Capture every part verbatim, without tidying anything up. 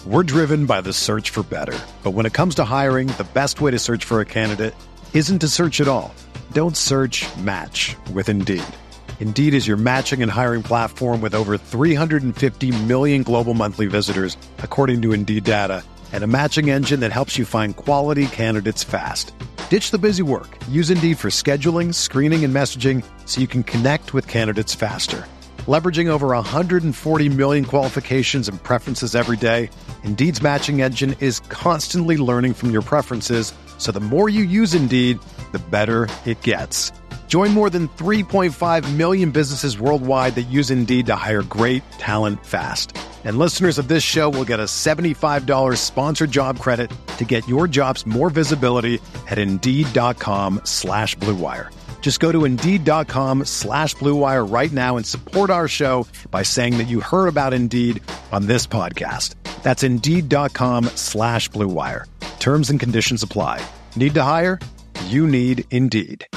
We're driven by the search for better. But when it comes to hiring, the best way to search for a candidate isn't to search at all. Don't search, match with Indeed. Indeed is your matching and hiring platform with over three hundred fifty million global monthly visitors, according to Indeed data, and a matching engine that helps you find quality candidates fast. Ditch the busy work. Use Indeed for scheduling, screening, and messaging so you can connect with candidates faster. Leveraging over one hundred forty million qualifications and preferences every day, Indeed's matching engine is constantly learning from your preferences, so the more you use Indeed, the better it gets. Join more than three point five million businesses worldwide that use Indeed to hire great talent fast. And listeners of this show will get a seventy-five dollars sponsored job credit to get your jobs more visibility at Indeed.com slash Blue Wire. Just go to Indeed.com slash Blue Wire right now and support our show by saying that you heard about Indeed on this podcast. That's Indeed.com slash Blue Wire. Terms and conditions apply. Need to hire? You need Indeed.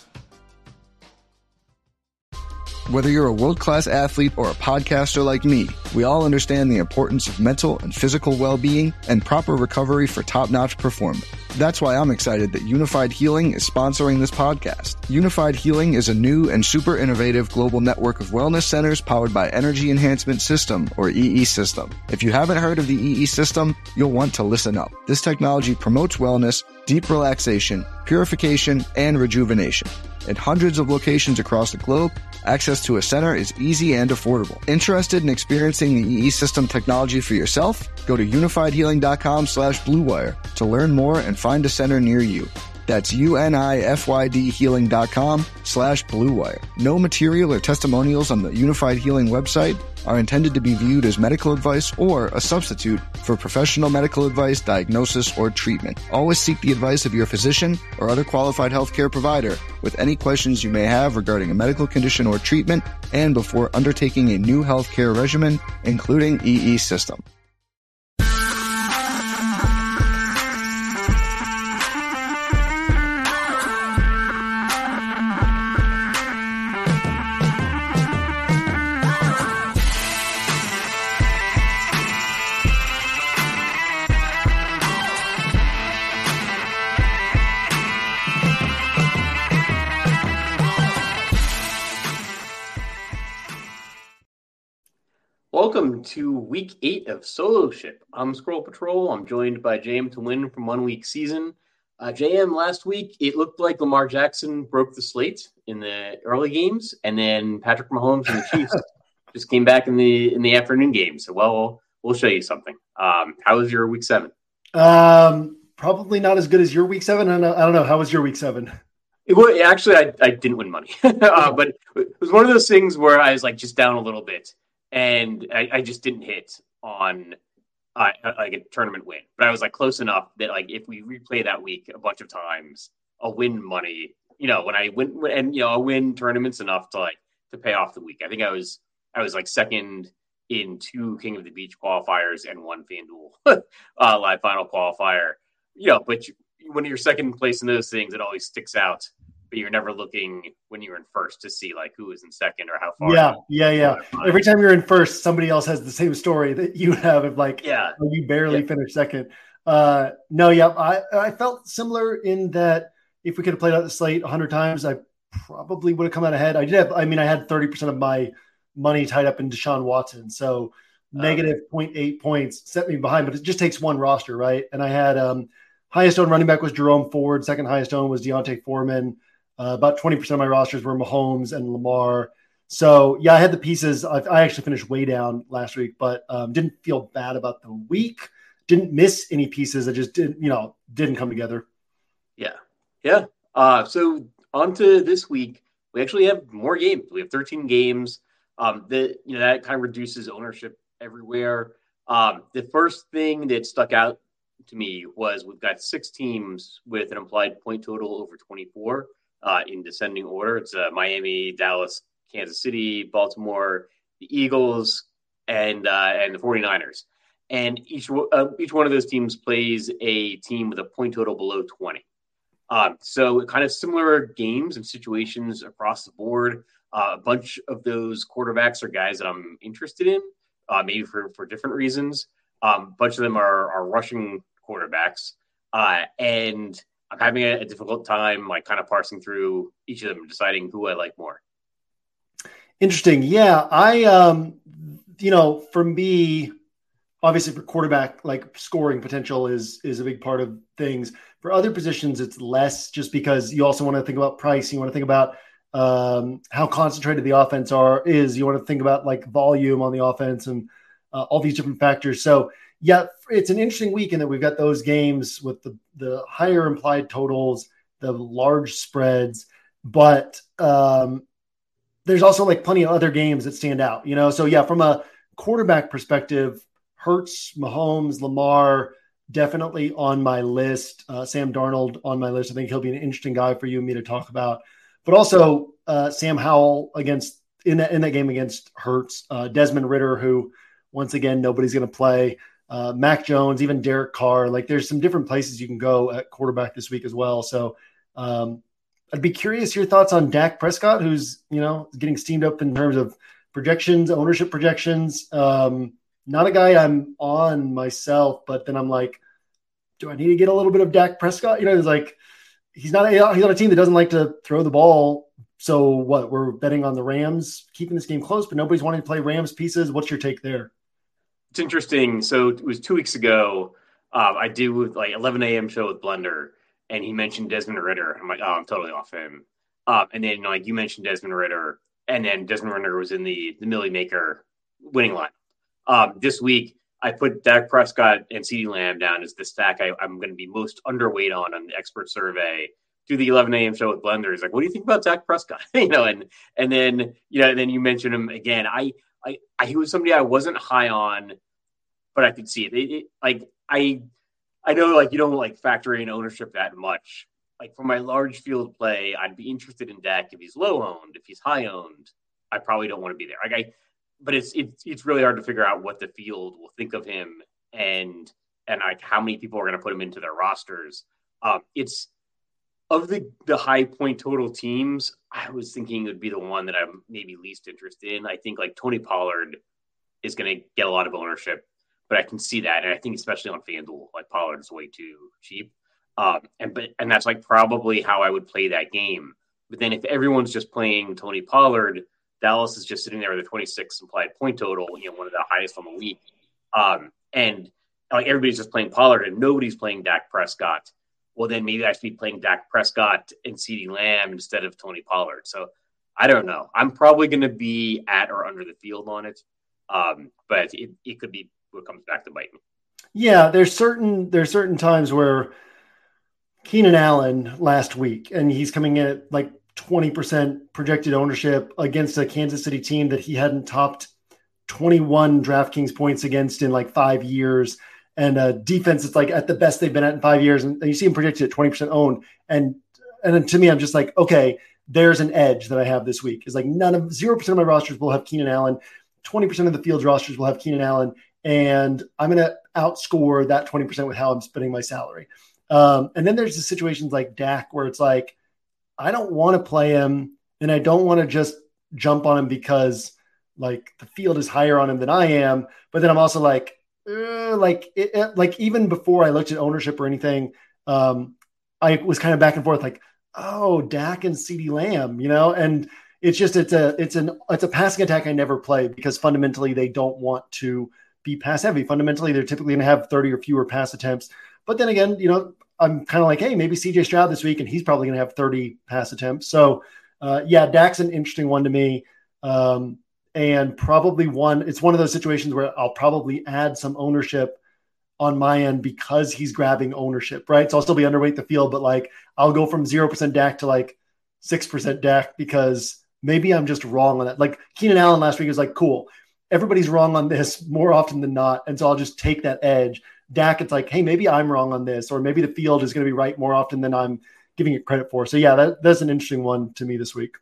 Whether you're a world-class athlete or a podcaster like me, we all understand the importance of mental and physical well-being and proper recovery for top-notch performance. That's why I'm excited that Unified Healing is sponsoring this podcast. Unified Healing is a new and super innovative global network of wellness centers powered by Energy Enhancement System, or E E System. If you haven't heard of the E E System, you'll want to listen up. This technology promotes wellness, deep relaxation, purification, and rejuvenation. At hundreds of locations across the globe, access to a center is easy and affordable. Interested in experiencing the E E System technology for yourself? Go to unifiedhealing.com slash Blue Wire to learn more and find a center near you. That's U-N-I-F-Y-D healing.com slash Blue Wire. No material or testimonials on the Unified Healing website are intended to be viewed as medical advice or a substitute for professional medical advice, diagnosis, or treatment. Always seek the advice of your physician or other qualified healthcare provider with any questions you may have regarding a medical condition or treatment and before undertaking a new healthcare regimen, including E E System. Welcome to week eight of Solo Ship. I'm Scroll Patrol. I'm joined by J M to win from one week season. Uh, J M, last week, it looked like Lamar Jackson broke the slate in the early games, and then Patrick Mahomes and the Chiefs just came back in the in the afternoon game. So, well, we'll show you something. Um, how was your week seven? Um, probably not as good as your week seven. I don't know. I don't know. How was your week seven? It was, actually, I, I didn't win money, uh, but it was one of those things where I was like just down a little bit. And I, I just didn't hit on uh, like a tournament win, but I was like close enough that like if we replay that week a bunch of times, I'll win money. You know, when I win and you know I'll win tournaments enough to like to pay off the week. I think I was I was like second in two King of the Beach qualifiers and one FanDuel uh, live final qualifier. You know, but you, when you're second place in those things, it always sticks out. But you're never looking when you're in first to see like who is in second or how far. Yeah, yeah, yeah. Every time you're in first, somebody else has the same story that you have of like, yeah, oh, you barely yeah. finished second. Uh, no, yeah, I, I felt similar in that if we could have played out the slate a hundred times, I probably would have come out ahead. I did have, I mean, I had thirty percent of my money tied up in Deshaun Watson. So um, negative zero point eight points set me behind, but it just takes one roster, right? And I had um, highest owned running back was Jerome Ford. Second highest owned was Deontay Foreman. Uh, about twenty percent of my rosters were Mahomes and Lamar. So, yeah, I had the pieces. I, I actually finished way down last week, but um, didn't feel bad about the week. Didn't miss any pieces that just didn't, you know, didn't come together. Yeah. Yeah. Uh, so on to this week, we actually have more games. We have thirteen games. Um, that, you know, that kind of reduces ownership everywhere. Um, the first thing that stuck out to me was we've got six teams with an implied point total over twenty-four. Uh, in descending order. It's uh, Miami, Dallas, Kansas City, Baltimore, the Eagles, and uh, and the 49ers. And each uh, each one of those teams plays a team with a point total below twenty. Um, so kind of similar games and situations across the board. Uh, a bunch of those quarterbacks are guys that I'm interested in, uh, maybe for, for different reasons. Um, a bunch of them are, are rushing quarterbacks. Uh, and I'm having a, a difficult time, like kind of parsing through each of them and deciding who I like more. Interesting. Yeah. I, um, you know, for me, obviously for quarterback, like scoring potential is, is a big part of things. For other positions, it's less, just because you also want to think about price. You want to think about um, how concentrated the offense are is. You want to think about like volume on the offense and uh, all these different factors. So yeah, it's an interesting weekend that we've got those games with the, the higher implied totals, the large spreads, but um, there's also like plenty of other games that stand out, you know? So yeah, from a quarterback perspective, Hurts, Mahomes, Lamar, definitely on my list. Uh, Sam Darnold on my list. I think he'll be an interesting guy for you and me to talk about. But also uh, Sam Howell against in that in that game against Hurts, uh, Desmond Ridder, who once again nobody's going to play. Uh, Mac Jones, even Derek Carr. Like there's some different places you can go at quarterback this week as well. So um, I'd be curious your thoughts on Dak Prescott, who's you know getting steamed up in terms of projections, ownership projections. Um, Not a guy I'm on myself, but then I'm like, do I need to get a little bit of Dak Prescott? You know, it's like he's not a, he's on a team that doesn't like to throw the ball. So what? We're betting on the Rams keeping this game close, but nobody's wanting to play Rams pieces. What's your take there? It's interesting. So it was two weeks ago. Um, I did with like eleven a.m. show with Blender, and he mentioned Desmond Ridder. I'm like, oh, I'm totally off him. Um, and then you know, like you mentioned Desmond Ridder, and then Desmond Ridder was in the the Millie Maker winning line. Um, this week, I put Dak Prescott and CeeDee Lamb down as the stack I, I'm going to be most underweight on on the expert survey. Do the eleven a.m. show with Blender. He's like, what do you think about Dak Prescott? you know, and and then you know, and then you mentioned him again. I, I, I he was somebody I wasn't high on, but I could see it. it, it like I, I know like you don't like factor in ownership that much. Like for my large field play, I'd be interested in Dak if he's low owned. If he's high owned, I probably don't want to be there. Like I. But it's it's it's really hard to figure out what the field will think of him and and like how many people are going to put him into their rosters. Um, it's of the the high point total teams. I was thinking it would be the one that I'm maybe least interested in. I think like Tony Pollard is going to get a lot of ownership, but I can see that, and I think especially on FanDuel, like Pollard is way too cheap. Um, and but and that's like probably how I would play that game. But then if everyone's just playing Tony Pollard, Dallas is just sitting there with a twenty-six implied point total, you know, one of the highest on the week. Um, and like everybody's just playing Pollard and nobody's playing Dak Prescott. Well, then maybe I should be playing Dak Prescott and CeeDee Lamb instead of Tony Pollard. So I don't know. I'm probably going to be at or under the field on it. Um, but it, it could be what comes back to bite me. Yeah, there's certain there's certain times where Keenan Allen last week, and he's coming in at like twenty percent projected ownership against a Kansas City team that he hadn't topped twenty-one DraftKings points against in like five years. And a defense that's like at the best they've been at in five years. And, and you see him projected at twenty percent owned. And, and then to me, I'm just like, okay, there's an edge that I have this week. It's like none of zero percent of my rosters will have Keenan Allen. twenty percent of the field's rosters will have Keenan Allen. And I'm going to outscore that twenty percent with how I'm spending my salary. Um, and then there's the situations like Dak where it's like, I don't want to play him and I don't want to just jump on him because like the field is higher on him than I am. But then I'm also like, uh, like, it, it, like even before I looked at ownership or anything, um, I was kind of back and forth like, oh, Dak and CeeDee Lamb, you know, and it's just, it's a, it's an, it's a passing attack I never play because fundamentally they don't want to be pass heavy. Fundamentally, they're typically going to have thirty or fewer pass attempts. But then again, you know, I'm kind of like, hey, maybe C J Stroud this week, and he's probably going to have thirty pass attempts. So, uh, yeah, Dak's an interesting one to me. Um, and probably one, it's one of those situations where I'll probably add some ownership on my end because he's grabbing ownership, right? So I'll still be underweight the field, but like I'll go from zero percent Dak to like six percent Dak because maybe I'm just wrong on that. Like Keenan Allen last week was like, cool, everybody's wrong on this more often than not. And so I'll just take that edge. Dak, it's like, hey, maybe I'm wrong on this, or maybe the field is going to be right more often than I'm giving it credit for. So yeah, that, that's an interesting one to me this week.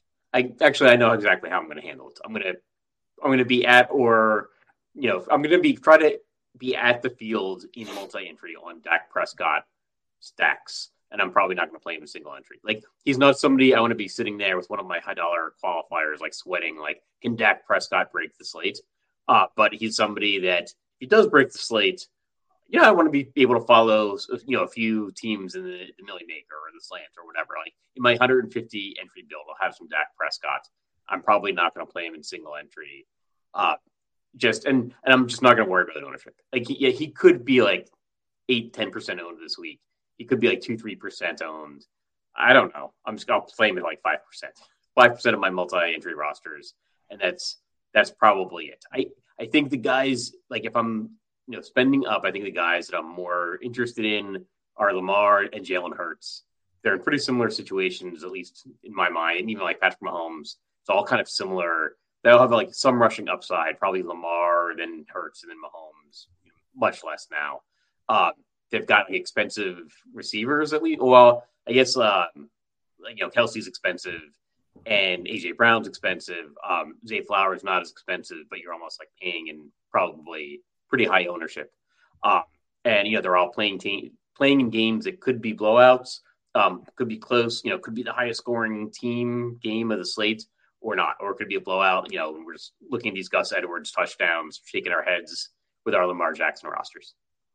I actually, I know exactly how I'm going to handle it. I'm going to, I'm going to be at, or, you know, I'm going to be, try to be at the field in multi-entry on Dak Prescott stacks. And I'm probably not going to play him in single entry. Like, he's not somebody I want to be sitting there with one of my high dollar qualifiers, like sweating, like, can Dak Prescott break the slate? Uh, but he's somebody that he does break the slate, yeah, I want to be able to follow, you know, a few teams in the, the Millie Maker or the Slant or whatever. Like in my one hundred fifty entry build, I'll have some Dak Prescott. I'm probably not going to play him in single entry. Uh, just and and I'm just not going to worry about ownership. Like he, yeah, he could be like eight, ten percent owned this week. He could be like two, three percent owned. I don't know. I'm just going to play him at like five percent, five percent of my multi-entry rosters, and that's that's probably it. I I think the guys, like if I'm you know spending up, I think the guys that I'm more interested in are Lamar and Jalen Hurts. They're in pretty similar situations, at least in my mind, and even like Patrick Mahomes. It's all kind of similar. They'll have like some rushing upside, probably Lamar, then Hurts, and then Mahomes. You know, much less now. Uh, they've got like, expensive receivers at least. Well, I guess uh, like, you know Kelsey's expensive, and A J Brown's expensive. Um, Zay Flowers not as expensive, but you're almost like paying in probably pretty high ownership. Um, and you know they're all playing team playing in games that could be blowouts, um, could be close. You know, could be the highest scoring team game of the slate. Or not, or it could be a blowout. You know, we're just looking at these Gus Edwards touchdowns, shaking our heads with our Lamar Jackson rosters.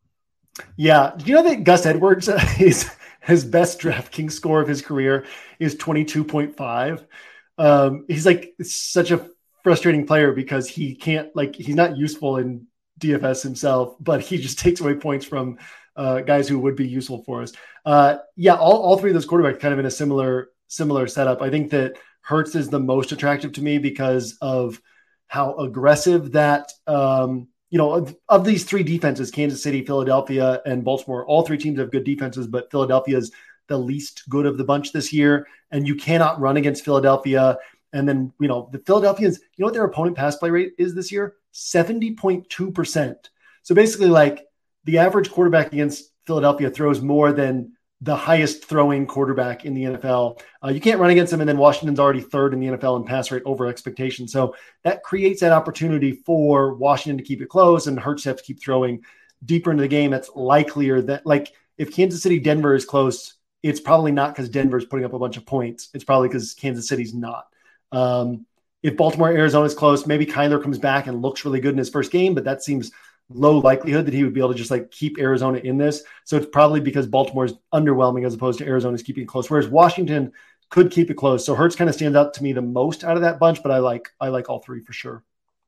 Yeah, do you know that Gus Edwards, uh, his his best DraftKings score of his career is twenty-two point five. Um, he's like such a frustrating player because he can't like he's not useful in D F S himself, but he just takes away points from uh, guys who would be useful for us. Uh, yeah, all all three of those quarterbacks kind of in a similar similar setup. I think that Hurts is the most attractive to me because of how aggressive that, um, you know, of, of these three defenses, Kansas City, Philadelphia, and Baltimore, all three teams have good defenses, but Philadelphia is the least good of the bunch this year. And you cannot run against Philadelphia. And then, you know, the Philadelphians, you know what their opponent pass play rate is this year? seventy point two percent. So basically like the average quarterback against Philadelphia throws more than the highest throwing quarterback in the N F L. Uh, you can't run against him. And then Washington's already third in the N F L in pass rate over expectation. So that creates that opportunity for Washington to keep it close and Hurts to have to keep throwing deeper into the game. That's likelier that like if Kansas City, Denver is close, it's probably not because Denver's putting up a bunch of points. It's probably because Kansas City's not. Um, if Baltimore, Arizona is close, maybe Kyler comes back and looks really good in his first game, but that seems low likelihood that he would be able to just like keep Arizona in this. So it's probably because Baltimore is underwhelming as opposed to Arizona's keeping it close, whereas Washington could keep it close. So Hurts kind of stands out to me the most out of that bunch, but I like, I like all three for sure.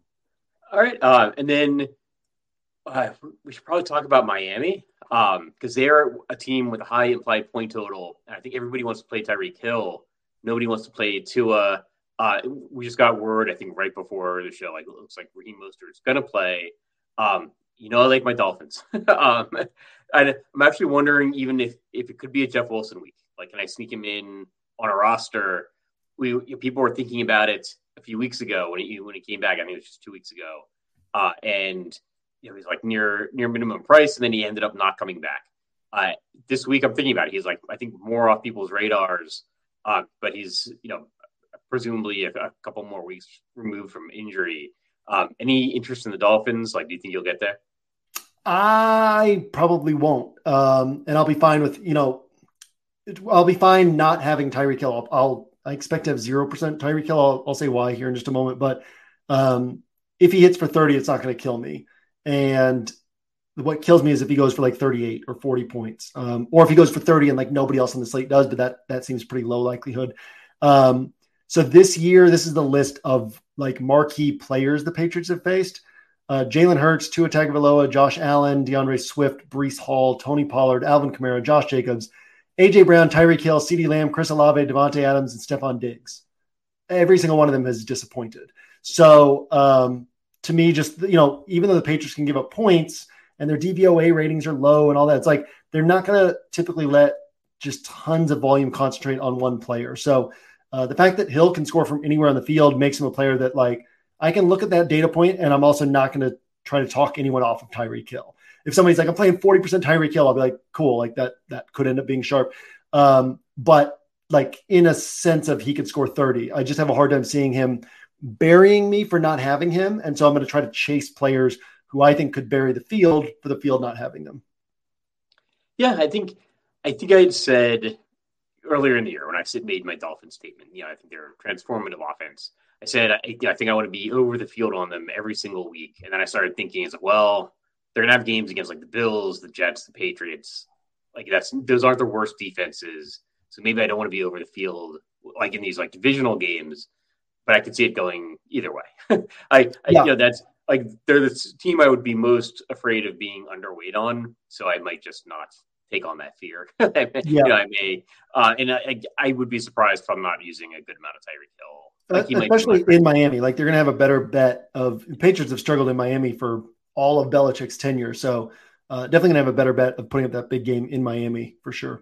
All right. Uh, and then uh, we should probably talk about Miami um, because they're a team with a high implied point total. And I think everybody wants to play Tyreek Hill. Nobody wants to play Tua. Uh, we just got word, I think right before the show, like it looks like Raheem Mostert's going to play. Um, you know, I like my Dolphins. um, I, I'm actually wondering even if, if it could be a Jeff Wilson week. Like, can I sneak him in on a roster? We you know, people were thinking about it a few weeks ago when he when he came back. I think it was just two weeks ago, uh, and you know he's like near near minimum price, and then he ended up not coming back. Uh, this week, I'm thinking about it. He's like I think more off people's radars, uh, but he's you know presumably a, a couple more weeks removed from injury. Um, any interest in the Dolphins? Like, do you think you'll get there? I probably won't. Um, and I'll be fine with, you know, it, I'll be fine not having Tyreek Hill. I'll, I'll, I expect to have zero percent Tyreek Hill. I'll, I'll say why here in just a moment. But um, if he hits for thirty, it's not going to kill me. And what kills me is if he goes for like thirty-eight or forty points, um, or if he goes for thirty and like nobody else on the slate does, but that, that seems pretty low likelihood. Um, so this year, this is the list of like marquee players the Patriots have faced. Uh, Jalen Hurts, Tua Tagovailoa, Josh Allen, DeAndre Swift, Breece Hall, Tony Pollard, Alvin Kamara, Josh Jacobs, A J Brown, Tyreek Hill, CeeDee Lamb, Chris Olave, Devontae Adams, and Stephon Diggs. Every single one of them has disappointed. So um, to me, just, you know, even though the Patriots can give up points and their D V O A ratings are low and all that, it's like they're not going to typically let just tons of volume concentrate on one player. So uh, the fact that Hill can score from anywhere on the field makes him a player that like, I can look at that data point and I'm also not going to try to talk anyone off of Tyreek Hill. If somebody's like, I'm playing forty percent Tyreek Hill, I'll be like, cool. Like that, that could end up being sharp. Um, but like in a sense of he could score thirty, I just have a hard time seeing him burying me for not having him. And so I'm going to try to chase players who I think could bury the field for the field not having them. Yeah, I think, I think I had said earlier in the year when I said made my Dolphin statement, you know, I think they're a transformative offense. I said, I, I think I want to be over the field on them every single week. And then I started thinking, as well, they're gonna have games against like the Bills, the Jets, the Patriots. Like that's those aren't the worst defenses. So maybe I don't want to be over the field like in these like divisional games, but I could see it going either way. I, I yeah. you know, that's like they're the team I would be most afraid of being underweight on. So I might just not take on that fear. yeah, you know, I may, uh, and I, I would be surprised if I'm not using a good amount of Tyreek Hill. Like uh, especially in Miami, like they're going to have a better bet of Patriots have struggled in Miami for all of Belichick's tenure. So uh, definitely going to have a better bet of putting up that big game in Miami for sure.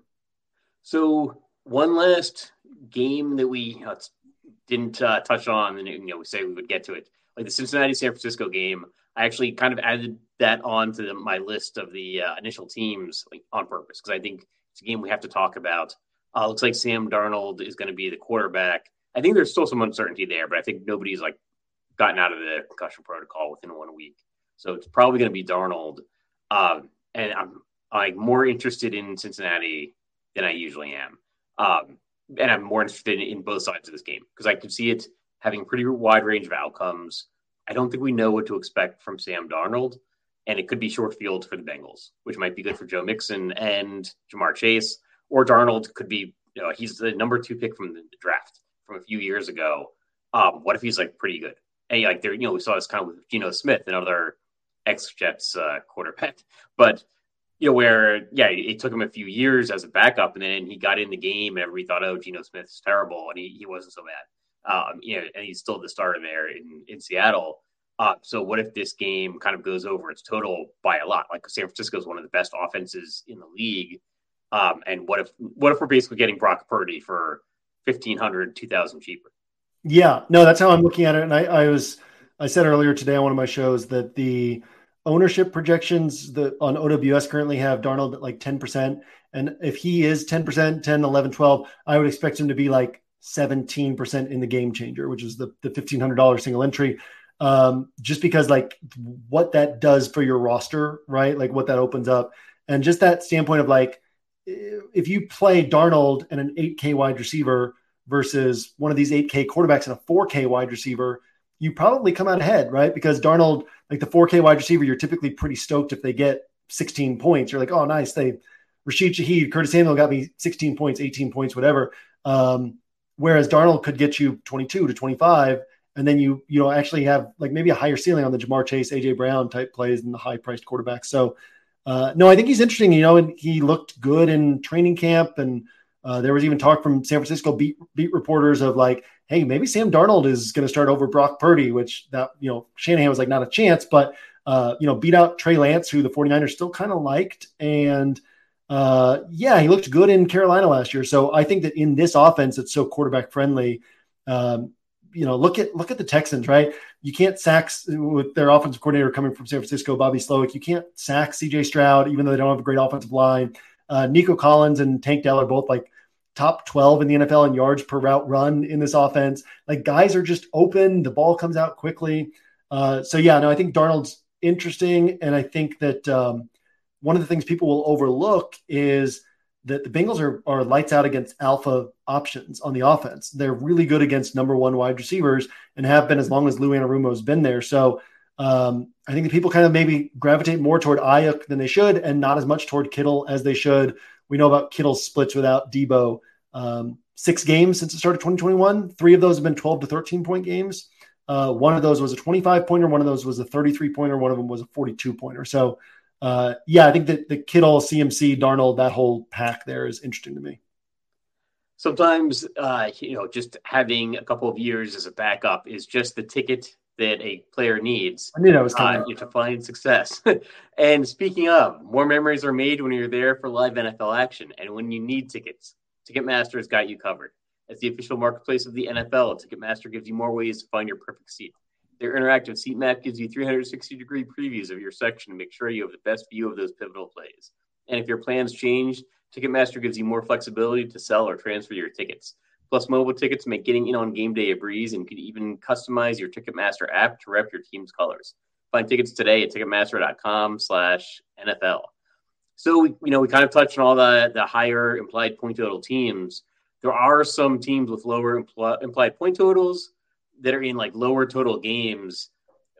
So one last game that we uh, didn't uh, touch on, and you know, we say we would get to it, like the Cincinnati San Francisco game. I actually kind of added that on to the, my list of the uh, initial teams like, on purpose because I think it's a game we have to talk about. Uh, looks like Sam Darnold is going to be the quarterback. I think there's still some uncertainty there, but I think nobody's like gotten out of the concussion protocol within one week, so it's probably going to be Darnold. Um, and I'm like more interested in Cincinnati than I usually am, um, and I'm more interested in, in both sides of this game because I could see it having a pretty wide range of outcomes. I don't think we know what to expect from Sam Darnold, and it could be short field for the Bengals, which might be good for Joe Mixon and Jamar Chase, or Darnold could be, you know, he's the number two pick from the draft from a few years ago. Um, what if he's like pretty good? And like there, you know, we saw this kind of with Geno Smith, another ex-Jets uh, quarterback, but you know, where, yeah, it took him a few years as a backup, and then he got in the game, and everybody thought, oh, Geno Smith's terrible, and he, he wasn't so bad. Um, you know, and he's still the starter there in, in Seattle. Uh, so what if this game kind of goes over its total by a lot? Like San Francisco is one of the best offenses in the league. Um, and what if what if we're basically getting Brock Purdy for fifteen hundred, two thousand cheaper? Yeah, no, that's how I'm looking at it. And I, I was I said earlier today on one of my shows that the ownership projections that on O W S currently have Darnold at like ten percent. And if he is ten percent, ten, eleven, twelve, I would expect him to be like seventeen percent in the Game Changer, which is the, the fifteen hundred dollars single entry. Um, just because like what that does for your roster, right? Like what that opens up. And just that standpoint of like, if you play Darnold and an eight K wide receiver versus one of these eight K quarterbacks and a four K wide receiver, you probably come out ahead, right? Because Darnold, like the four K wide receiver, you're typically pretty stoked if they get sixteen points. You're like, oh, nice. They Rashid Shaheed, Curtis Samuel got me sixteen points, eighteen points, whatever. Um, Whereas Darnold could get you twenty-two to twenty-five, and then you you know actually have like maybe a higher ceiling on the Jamar Chase, A J Brown type plays and the high priced quarterbacks. So uh, no, I think he's interesting. You know, and he looked good in training camp, and uh, there was even talk from San Francisco beat beat reporters of like, hey, maybe Sam Darnold is going to start over Brock Purdy, which that you know Shanahan was like not a chance, but uh, you know beat out Trey Lance, who the 49ers still kind of liked, and. Uh, yeah, he looked good in Carolina last year. So I think that in this offense, it's so quarterback friendly. Um, you know, look at look at the Texans, right? You can't sack with their offensive coordinator coming from San Francisco, Bobby Slowick. You can't sack C J Stroud, even though they don't have a great offensive line. Uh, Nico Collins and Tank Dell are both like top twelve in the N F L in yards per route run in this offense. Like guys are just open. The ball comes out quickly. Uh, so yeah, no, I think Darnold's interesting, and I think that. Um, One of the things people will overlook is that the Bengals are, are lights out against alpha options on the offense. They're really good against number one wide receivers and have been as long as Lou Anarumo has been there. So um, I think that people kind of maybe gravitate more toward Ayuk than they should and not as much toward Kittle as they should. We know about Kittle's splits without Debo. Um, six games since the start of twenty twenty-one. Three of those have been twelve to thirteen point games. Uh, one of those was a twenty-five pointer. One of those was a thirty-three pointer. One of them was a forty-two pointer. So Uh, yeah, I think that the Kittle, C M C, Darnold, that whole pack there is interesting to me. Sometimes, uh, you know, just having a couple of years as a backup is just the ticket that a player needs. I knew that was coming uh, to find success. And speaking of, more memories are made when you're there for live N F L action. And when you need tickets, Ticketmaster has got you covered. As the official marketplace of the N F L, Ticketmaster gives you more ways to find your perfect seat. Their interactive seat map gives you three sixty degree previews of your section to make sure you have the best view of those pivotal plays. And if your plans change, Ticketmaster gives you more flexibility to sell or transfer your tickets. Plus, mobile tickets make getting in on game day a breeze, and you can even customize your Ticketmaster app to rep your team's colors. Find tickets today at Ticketmaster.com slash NFL. So, we, you know, we kind of touched on all the, the higher implied point total teams. There are some teams with lower impl- implied point totals that are in like lower total games.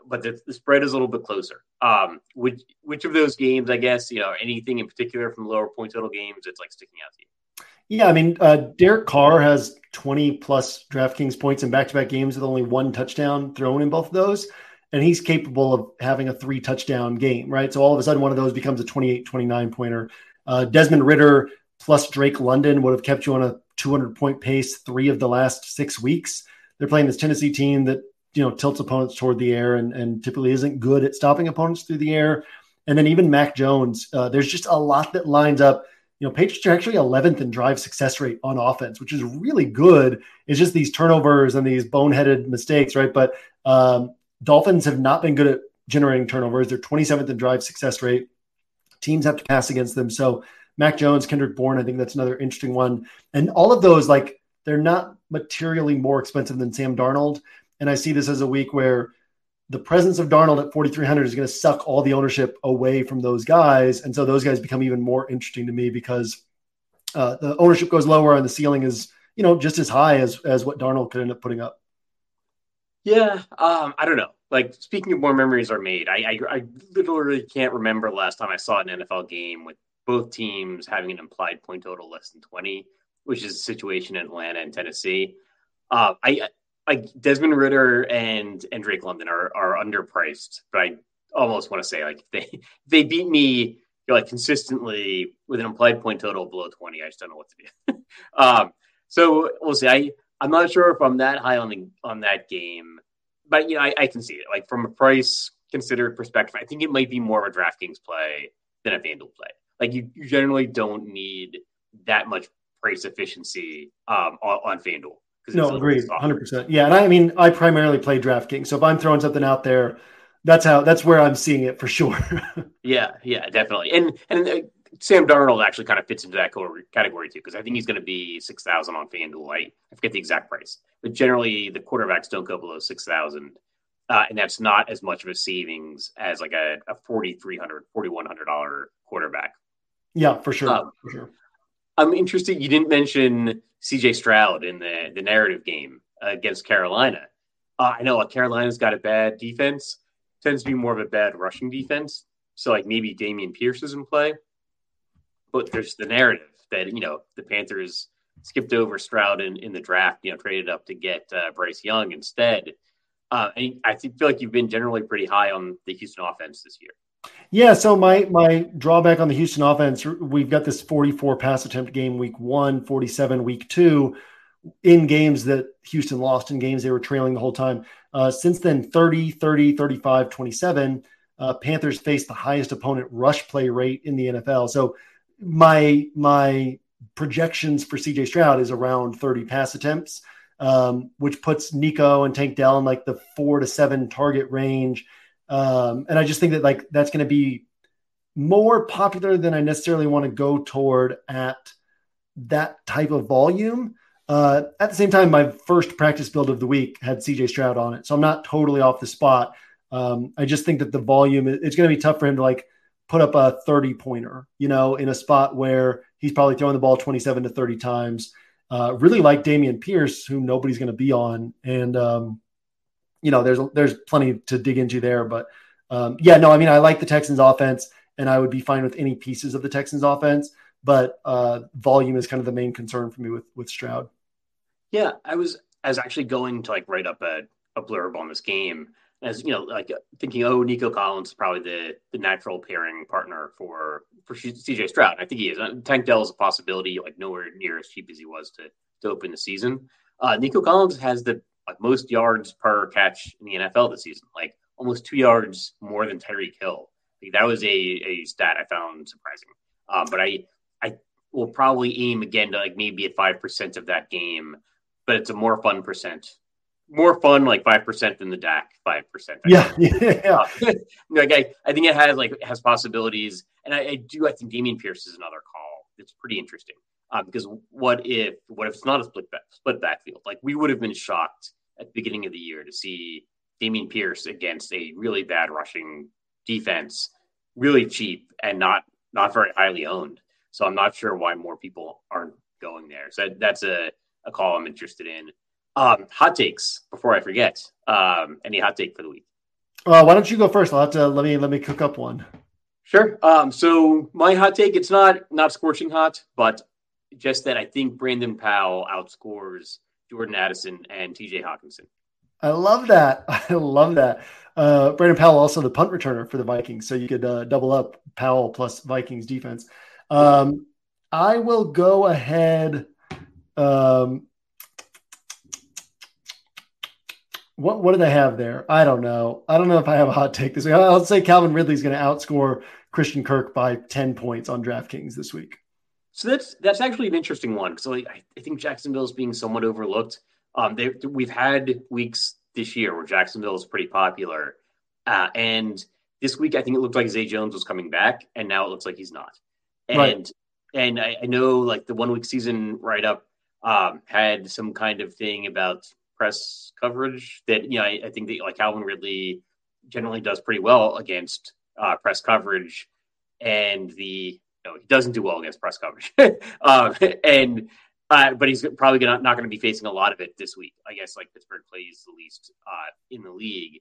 but the, the spread is a little bit closer. Um, which which of those games, I guess, you know, anything in particular from lower point total games, it's like sticking out to you? Yeah, I mean, uh, Derek Carr has twenty plus DraftKings points in back-to-back games with only one touchdown thrown in both of those. And he's capable of having a three touchdown game, right? So all of a sudden, one of those becomes a twenty-eight, twenty-nine pointer. Uh, Desmond Ritter plus Drake London would have kept you on a two hundred point pace three of the last six weeks. They're playing this Tennessee team that, you know, tilts opponents toward the air and, and typically isn't good at stopping opponents through the air. And then even Mac Jones, uh, there's just a lot that lines up. You know, Patriots are actually eleventh in drive success rate on offense, which is really good. It's just these turnovers and these boneheaded mistakes, right? But um, Dolphins have not been good at generating turnovers. They're twenty-seventh in drive success rate. Teams have to pass against them. So Mac Jones, Kendrick Bourne, I think that's another interesting one. And all of those, like, they're not materially more expensive than Sam Darnold. And I see this as a week where the presence of Darnold at forty-three hundred is going to suck all the ownership away from those guys. And so those guys become even more interesting to me because uh, the ownership goes lower and the ceiling is, you know, just as high as, as what Darnold could end up putting up. Yeah, um, I don't know. Like, speaking of more memories are made, I, I I literally can't remember the last time I saw an N F L game with both teams having an implied point total less than twenty, which is the situation in Atlanta and Tennessee. Uh, I like Desmond Ritter and and Drake London are are underpriced, but I almost want to say, like, if they if they beat me, you know, like consistently with an implied point total below twenty, I just don't know what to do. um, so we'll see. I I'm not sure if I'm that high on the on that game, but you know, I, I can see it. Like, from a price considered perspective, I think it might be more of a DraftKings play than a FanDuel play. Like, you, you generally don't need that much price efficiency um, on, on FanDuel. No, agreed, one hundred percent. Yeah, and I mean, I primarily play DraftKings, so if I'm throwing something out there, that's how that's where I'm seeing it for sure. yeah, yeah, definitely. And and uh, Sam Darnold actually kind of fits into that category too, because I think he's going to be six thousand on FanDuel. I, I forget the exact price, but generally the quarterbacks don't go below six thousand, uh, and that's not as much of a savings as like a, a forty-three hundred, forty-one hundred dollar quarterback. Yeah, for sure. Um, for sure. I'm interested. You didn't mention C J Stroud in the, the narrative game uh, against Carolina. Uh, I know uh, Carolina's got a bad defense, tends to be more of a bad rushing defense. So, like, maybe Dameon Pierce is in play. But there's the narrative that, you know, the Panthers skipped over Stroud in, in the draft, you know, traded up to get uh, Bryce Young instead. Uh, and I feel like you've been generally pretty high on the Houston offense this year. Yeah, so my my drawback on the Houston offense, we've got this forty-four pass attempt game week one, forty-seven week two, in games that Houston lost, in games they were trailing the whole time. Uh, since then, thirty, thirty, thirty-five, twenty-seven, uh, Panthers faced the highest opponent rush play rate in the N F L. So my my projections for C J Stroud is around thirty pass attempts, um, which puts Nico and Tank Dell in like the four to seven target range. Um, and I just think that, like, that's going to be more popular than I necessarily want to go toward at that type of volume. Uh, at the same time, my first practice build of the week had C J Stroud on it, so I'm not totally off the spot. Um, I just think that the volume, it's going to be tough for him to, like, put up a thirty pointer, you know, in a spot where he's probably throwing the ball twenty-seven to thirty times. Uh, really like Dameon Pierce, who nobody's going to be on. And, um, you know, there's, there's plenty to dig into there, but um, yeah, no, I mean, I like the Texans offense and I would be fine with any pieces of the Texans offense, but uh, volume is kind of the main concern for me with, with Stroud. Yeah. I was, I was actually going to, like, write up a, a blurb on this game, as, you know, like, thinking, oh, Nico Collins is probably the, the natural pairing partner for, for C J Stroud. And I think he is. Tank Dell is a possibility, like, nowhere near as cheap as he was to, to open the season. Uh, Nico Collins has the, like, most yards per catch in the N F L this season, like almost two yards more than Tyreek Hill. Like, that was a, a stat I found surprising. Um, but I I will probably aim again to, like, maybe at five percent of that game, but it's a more fun percent. More fun, like five percent than the Dak five percent. Yeah, yeah. Uh, like I, I think it has, like, it has possibilities. And I, I do, I think Dameon Pierce is another call. It's pretty interesting. Uh, because what if what if it's not a split back, split backfield? Like, we would have been shocked at the beginning of the year to see Dameon Pierce against a really bad rushing defense, really cheap and not not very highly owned. So I'm not sure why more people aren't going there. So that, that's a, a call I'm interested in. Um, hot takes before I forget. Um, any hot take for the week? Uh, why don't you go first? I'll have to let me let me cook up one. Sure. Um, so my hot take, it's not not scorching hot, but just that I think Brandon Powell outscores Jordan Addison and T J Hawkinson. I love that. I love that. Uh, Brandon Powell, also the punt returner for the Vikings, so you could uh, double up Powell plus Vikings defense. Um, I will go ahead. Um, what what do they have there? I don't know. I don't know if I have a hot take this week. I'll say Calvin Ridley's going to outscore Christian Kirk by ten points on DraftKings this week. So that's that's actually an interesting one because like, I think Jacksonville is being somewhat overlooked. Um, they, we've had weeks this year where Jacksonville is pretty popular, uh, and this week I think it looked like Zay Jones was coming back, and now it looks like he's not. And right. and I, I know like the one week season write up um, had some kind of thing about press coverage that you know I, I think that like Calvin Ridley generally does pretty well against uh, press coverage, and the no he doesn't do well against press coverage, um, and. Uh, but he's probably gonna, not going to be facing a lot of it this week. I guess like Pittsburgh plays the least uh, in the league.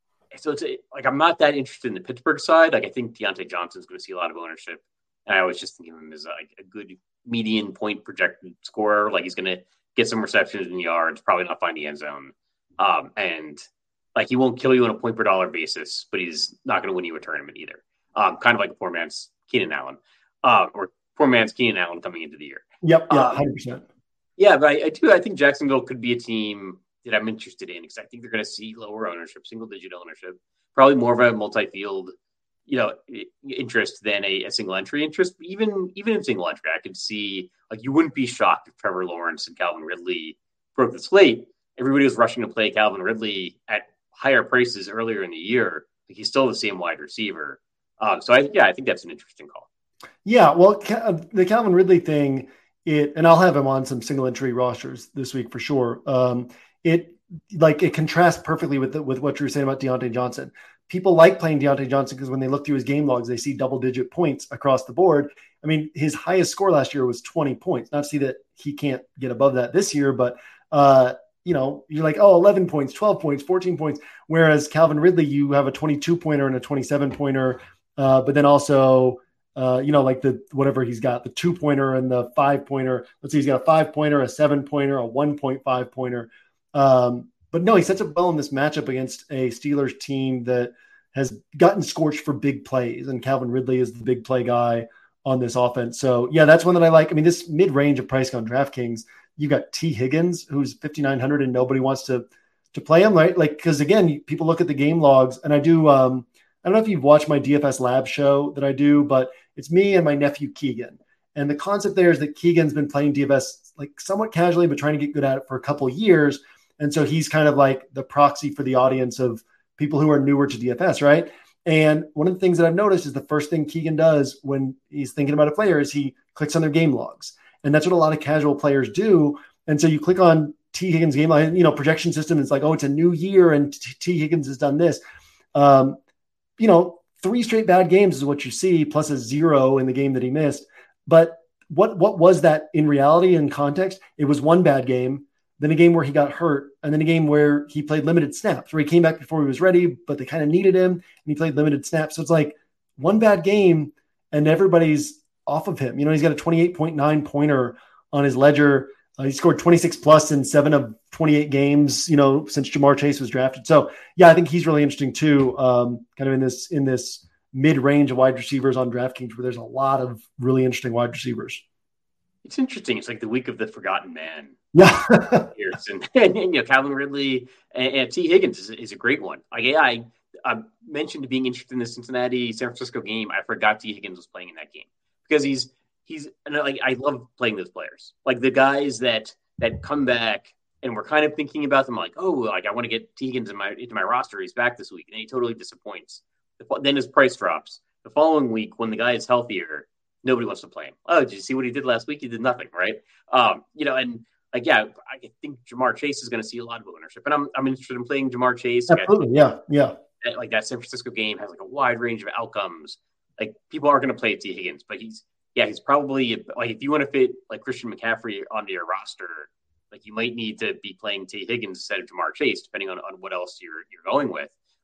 So it's a, like I'm not that interested in the Pittsburgh side. Like I think Deontay Johnson's going to see a lot of ownership. And I always just think of him as like a good median point projected scorer. Like he's going to get some receptions in yards, probably not find the end zone. Um, and like he won't kill you on a point per dollar basis, but he's not going to win you a tournament either. Um, kind of like a poor man's Keenan Allen uh, or poor man's Keenan Allen coming into the year. Yep. Yeah. one hundred percent. Um, yeah, but I, I do. I think Jacksonville could be a team that I'm interested in because I think they're going to see lower ownership, single digit ownership, probably more of a multi-field, you know, interest than a, a single entry interest. Even even in single entry, I could see like you wouldn't be shocked if Trevor Lawrence and Calvin Ridley broke the slate. Everybody was rushing to play Calvin Ridley at higher prices earlier in the year. Like he's still the same wide receiver. Um, so I yeah, I think that's an interesting call. Yeah, well, the Calvin Ridley thing. It and I'll have him on some single entry rosters this week for sure. Um, it like it contrasts perfectly with the, with what you were saying about Deontay Johnson. People like playing Deontay Johnson because when they look through his game logs, they see double digit points across the board. I mean, his highest score last year was twenty points. Not to see that he can't get above that this year, but uh, you know, you're like, oh, eleven points, twelve points, fourteen points. Whereas Calvin Ridley, you have a twenty-two pointer and a twenty-seven pointer, uh, but then also. Uh, you know, like the whatever he's got, the two pointer and the five pointer. Let's see, he's got a five pointer, a seven pointer, a one point five pointer. Um, but no, he sets up well in this matchup against a Steelers team that has gotten scorched for big plays, and Calvin Ridley is the big play guy on this offense. So yeah, that's one that I like. I mean, this mid range of price on DraftKings, you got T Higgins, who's fifty-nine hundred, and nobody wants to to play him, right? Like because again, people look at the game logs, and I do. Um, I don't know if you've watched my D F S Lab show that I do, but it's me and my nephew Keegan. And the concept there is that Keegan's been playing D F S like somewhat casually, but trying to get good at it for a couple of years. And so he's kind of like the proxy for the audience of people who are newer to D F S, right? And one of the things that I've noticed is the first thing Keegan does when he's thinking about a player is he clicks on their game logs. And that's what a lot of casual players do. And so you click on T Higgins game log, you know, projection system. It's like, oh, it's a new year and T Higgins has done this. Um, you know, three straight bad games is what you see, plus a zero in the game that he missed. But what what was that in reality and context? It was one bad game, then a game where he got hurt, and then a game where he played limited snaps, where he came back before he was ready, but they kind of needed him, and he played limited snaps. So it's like one bad game, and everybody's off of him. You know, he's got a twenty-eight point nine pointer on his ledger. Uh, he scored twenty-six plus in seven of twenty-eight games, you know, since Jamar Chase was drafted. So yeah, I think he's really interesting too. Um, kind of in this, in this mid-range of wide receivers on DraftKings where there's a lot of really interesting wide receivers. It's interesting. It's like the week of the forgotten man. Yeah. and, and, and, you know, Calvin Ridley and, and T Higgins is, is a great one. Like, yeah, I, I mentioned being interested in the Cincinnati San Francisco game. I forgot T Higgins was playing in that game because he's, he's and like, I love playing those players, like the guys that, that come back and we're kind of thinking about them like, oh, like I want to get T Higgins in my, into my roster. He's back this week and he totally disappoints. Then his price drops. The following week, when the guy is healthier, nobody wants to play him. Oh, did you see what he did last week? He did nothing, right? Um, you know, and like, yeah, I think Jamar Chase is going to see a lot of ownership, and I'm I'm interested in playing Jamar Chase. Absolutely, yeah, yeah. That, like that San Francisco game has like a wide range of outcomes. Like people aren't going to play T Higgins, but he's yeah, he's probably like if you want to fit like Christian McCaffrey onto your roster, like you might need to be playing T Higgins instead of Jamar Chase, depending on, on what else you're you're going with.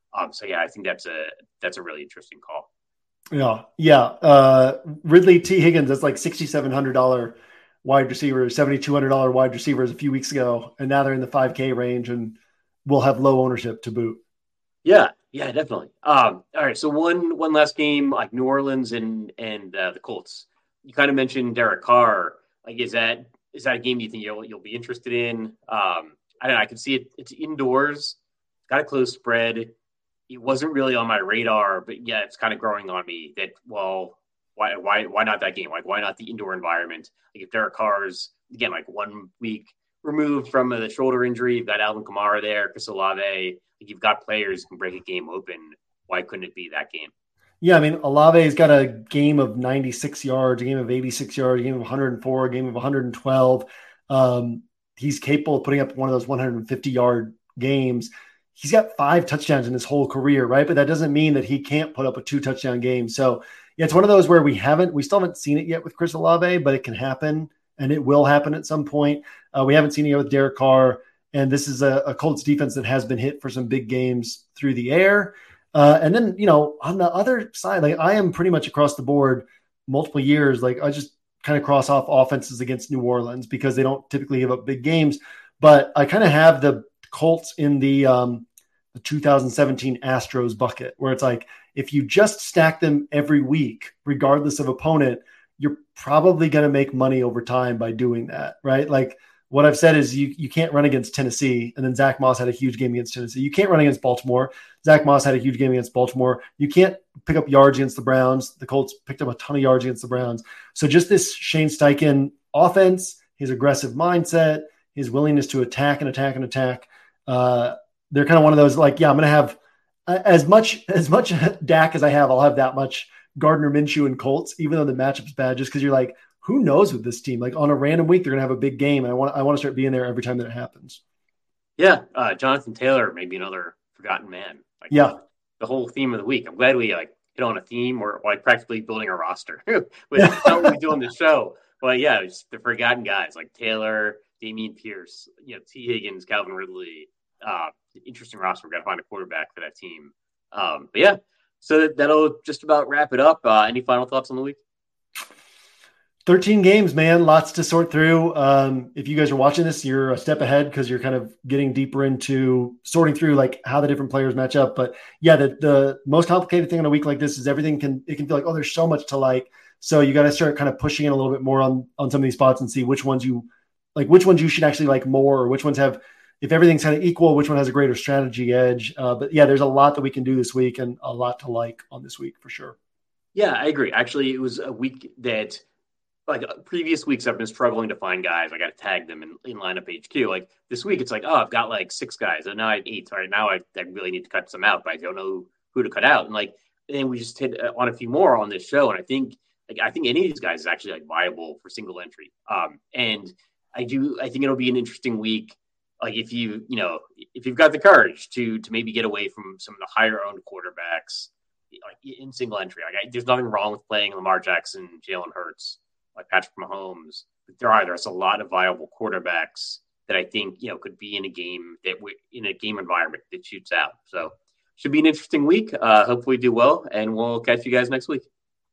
Um, so yeah, I think that's a that's a really interesting call. Yeah, yeah. Uh, Ridley T. Higgins, that's like sixty-seven hundred dollars wide receiver, seventy-two hundred dollars wide receivers a few weeks ago, and now they're in the five K range and will have low ownership to boot. Yeah, yeah, definitely. Um, all right, so one one last game, like New Orleans and and uh, the Colts. You kind of mentioned Derek Carr. Like, is that is that a game you think you'll you'll be interested in? Um, I don't know. I can see it. It's indoors. Got a close spread. It wasn't really on my radar, but yeah, it's kind of growing on me that, well, why why why not that game? Like, why not the indoor environment? Like, if Derek Carr's, again, like one week removed from the shoulder injury, you've got Alvin Kamara there, Chris Olave, like, you've got players who can break a game open. Why couldn't it be that game? Yeah, I mean, Olave's got a game of ninety-six yards, a game of eighty-six yards, a game of one hundred four, a game of one hundred twelve. Um, he's capable of putting up one of those one hundred fifty-yard games. He's got five touchdowns in his whole career, right? But that doesn't mean that he can't put up a two touchdown game. So yeah, it's one of those where we haven't, we still haven't seen it yet with Chris Olave, but it can happen and it will happen at some point. Uh, we haven't seen it yet with Derek Carr. And this is a, a Colts defense that has been hit for some big games through the air. Uh, and then, you know, on the other side, like I am pretty much across the board multiple years. Like I just kind of cross off offenses against New Orleans because they don't typically give up big games. But I kind of have the Colts in the, um, the two thousand seventeen Astros bucket, where it's like, if you just stack them every week, regardless of opponent, you're probably going to make money over time by doing that, right? Like what I've said is you you can't run against Tennessee, and then Zach Moss had a huge game against Tennessee. You can't run against Baltimore. Zach Moss had a huge game against Baltimore. You can't pick up yards against the Browns. The Colts picked up a ton of yards against the Browns. So just this Shane Steichen offense, his aggressive mindset, his willingness to attack and attack and attack, uh, they're kind of one of those, like, yeah, I'm going to have uh, as much as much Dak as I have, I'll have that much Gardner Minshew and Colts, even though the matchup's bad, just because you're like, who knows with this team? Like on a random week, they're going to have a big game. And I want I want to start being there every time that it happens. Yeah, uh, Jonathan Taylor may be another forgotten man. Like, yeah, the whole theme of the week. I'm glad we like hit on a theme or like practically building a roster with how we do on the show. But yeah, it's the forgotten guys like Taylor, Dameon Pierce, you know, T. Higgins, Calvin Ridley. Uh, interesting roster. We've got to find a quarterback for that team. Um, but yeah, so that'll just about wrap it up. Uh, any final thoughts on the week? thirteen games, man. Lots to sort through. Um, if you guys are watching this, you're a step ahead because you're kind of getting deeper into sorting through like how the different players match up. But yeah, the, the most complicated thing in a week like this is everything can, it can feel like, oh, there's so much to like. So you got to start kind of pushing in a little bit more on, on some of these spots and see which ones you like, which ones you should actually like more, or which ones have, if everything's kind of equal, which one has a greater strategy edge. Uh, but yeah, there's a lot that we can do this week and a lot to like on this week for sure. Yeah, I agree. Actually, it was a week that, like previous weeks, I've been struggling to find guys. I got to tag them in, in lineup H Q. Like this week, it's like, oh, I've got like six guys. And now I have eight. All right, now I, I really need to cut some out, but I don't know who to cut out. And like, and we just hit on a few more on this show. And I think, like, I think any of these guys is actually like viable for single entry. Um, and I do, I think it'll be an interesting week. Like if you, you know, if you've got the courage to to maybe get away from some of the higher owned quarterbacks, like in single entry. Like I, there's nothing wrong with playing Lamar Jackson, Jalen Hurts, like Patrick Mahomes. But there are there's a lot of viable quarterbacks that I think, you know, could be in a game that we in a game environment that shoots out. So should be an interesting week. Uh, hopefully do well, and we'll catch you guys next week.